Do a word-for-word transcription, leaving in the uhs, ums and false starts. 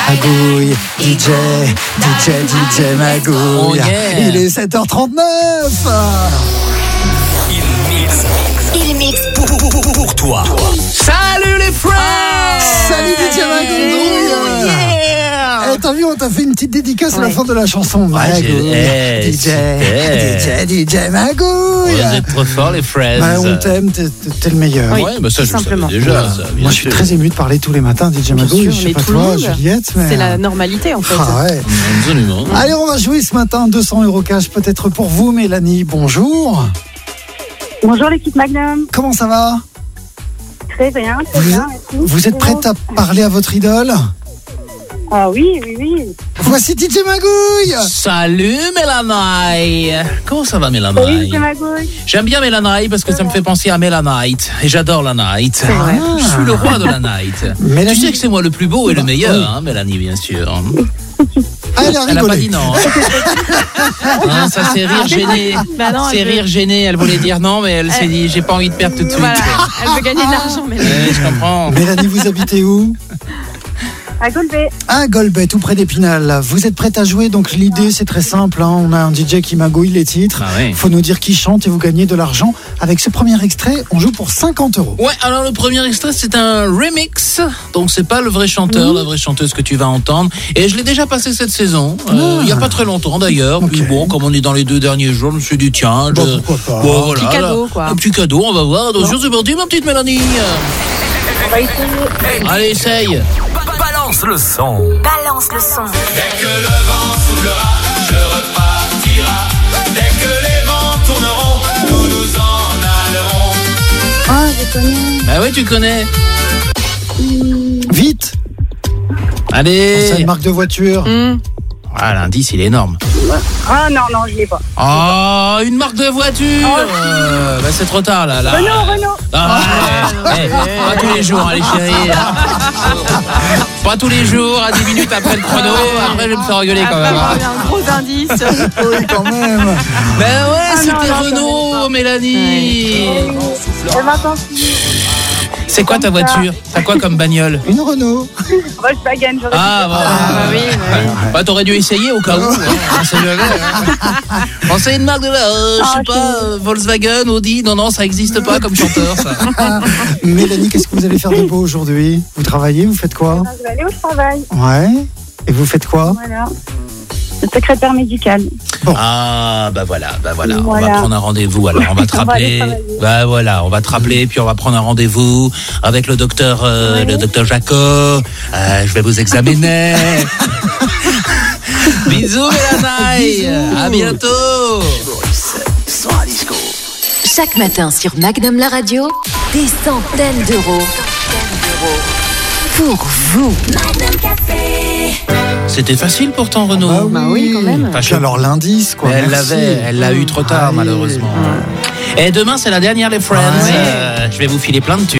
Magouille, D J, D J, D J Magouille. Oh yeah. Il est sept heures trente-neuf. Il mixe, il mixe pour, pour, pour, pour toi. Salut les frères. Salut D J Magouille. Oh yeah. Eh, t'as vu, on t'a fait une petite dédicace à la Ouais. fin de la chanson. Ouais, j'ai- Magouille, eh, D J, super. D J, D J Magouille. Vous êtes trop forts les frères. Bah, on t'aime, t'es, t'es- t'es le meilleur. Oui. Ouais, bah ça tout je le savais simplement. déjà. Voilà. Ça, bien Moi, je suis sûr. très ému de parler tous les matins, D J Magouille. sûr, Je sais mais pas tout le toi, monde. Juliette, mais C'est la normalité en fait. Ah ouais. Absolument. Allez, on va jouer ce matin deux cents euros cash peut-être pour vous, Mélanie. Bonjour. Bonjour l'équipe Magnum. Comment ça va? Très bien, très Vous, bien. Merci. vous êtes prête à parler à votre idole? Ah oui, oui, oui. Voici D J Magouille. Salut Mélanie. Comment ça va Salut Mélanie? c'est Magouille. J'aime bien Mélanie parce que ça me fait penser à Mélanite. Et j'adore la night. vrai. Je suis le roi de la night. Mélanie- Tu sais que c'est moi le plus beau et le meilleur, Oui. hein, Mélanie, bien sûr. Ah, elle a Elle a pas rigolé. dit non. Hein, ça c'est rire gêné. Bah non, C'est elle veut- rire gêné. Elle voulait dire non, mais elle s'est Elle- dit j'ai pas envie de perdre tout de suite. Voilà, elle veut gagner de l'argent, mais Ouais, je comprends. Mélanie, vous habitez où? À Golbet. À Golbet, tout près d'Épinal. Vous êtes prête à jouer? Donc l'idée c'est très simple, hein. On a un D J qui magouille les titres. Ah oui. Faut nous dire qui chante et vous gagnez de l'argent. Avec ce premier extrait, on joue pour cinquante euros. Ouais, alors le premier extrait c'est un remix, donc c'est pas le vrai chanteur, la vraie chanteuse que tu vas entendre. Et je l'ai déjà passé cette saison, euh, il y a pas très longtemps d'ailleurs. Puis Ok. bon, comme on est dans les deux derniers jours, je me suis dit tiens, Bon, je- pourquoi pas. Bon, voilà, Petit cadeau, là, quoi. un petit cadeau, on va voir. Attention, c'est parti, ma petite Mélanie. On va essayer. Allez, essaye. Balance le son. Balance le son. Dès que le vent soufflera, je repartira. Dès que les vents tourneront, nous nous en allerons. Ah, je connais. Bah oui, tu connais. Vite. C'est Allez. une marque de voiture. Hum, Ah, l'indice, il est énorme. Ah non, non, je l'ai pas. Oh, une marque de voiture. Euh, bah c'est trop tard là. là. Renault, Renault. Ah, ouais. Eh, pas tous les jours, allez chérie. Pas tous les jours, à dix minutes après le chrono. Après, je vais me faire engueuler quand même. ah, un gros indice. Oui, quand même. Ben ouais, Ah non, c'était non, ça Renault, m'aide pas. Mélanie. Elle m'attend plus. C'est quoi ta voiture? T'as quoi comme bagnole? Une Renault. Volkswagen, j'aurais Ah, bon. Ah, bah oui, bah oui. Bah, t'aurais dû essayer au cas où. hein, on sait jamais, hein. Bon, c'est une marque de, euh, je sais Ah, pas, euh, Volkswagen, Audi. Non, non, ça existe pas comme chanteur, ça. Mélanie, qu'est-ce que vous allez faire de beau aujourd'hui? Vous travaillez? Vous faites quoi? Je vais aller au travail. Ouais. Et vous faites quoi? Voilà. Le secrétaire médical. Ah, bah voilà, bah voilà. On Voilà. va prendre un rendez-vous. Alors, on va te On va aller rappeler. travailler. Bah voilà, on va te rappeler, puis on va prendre un rendez-vous avec le docteur, euh, Ouais. le docteur Jaco. Euh, je vais vous examiner. Bisous, Mélanie. À bientôt. Chaque matin sur Magnum la radio, des centaines d'euros. Pour vous. C'était facile pourtant, Renaud. Bah oui, Bah oui, quand même. Enfin, Puis je- alors l'indice, quoi. Elle Merci. l'avait, elle l'a eu trop tard, Allez. malheureusement. Et demain, c'est la dernière, les Friends. Ouais. Euh, je vais vous filer plein de tubes.